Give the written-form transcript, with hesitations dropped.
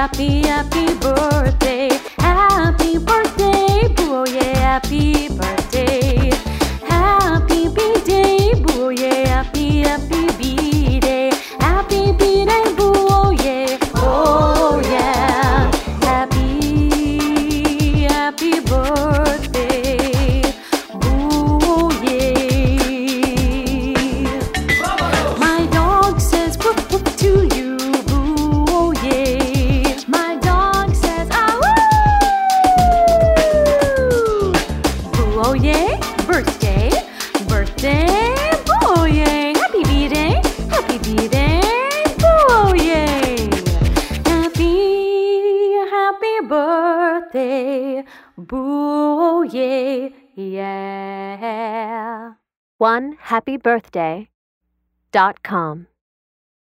happy, happy birthday. Happy birthday, boo, oh yeah, happy birthday. Happy B-day, boo, oh yeah, happy, happy B-day. Happy B-day, boo, oh yeah, oh yeah. Happy, happy birthday, boo, oh yeah. My dog says whoop whoop to you, boo, oh yeah. My dog says ah woo, boo, oh yeah. Birthday, birthday, boo, oh yeah. Happy B-day, boo, oh yeah. Happy, happy birthday, boo, oh yeah, yeah. OneHappyBirthday.com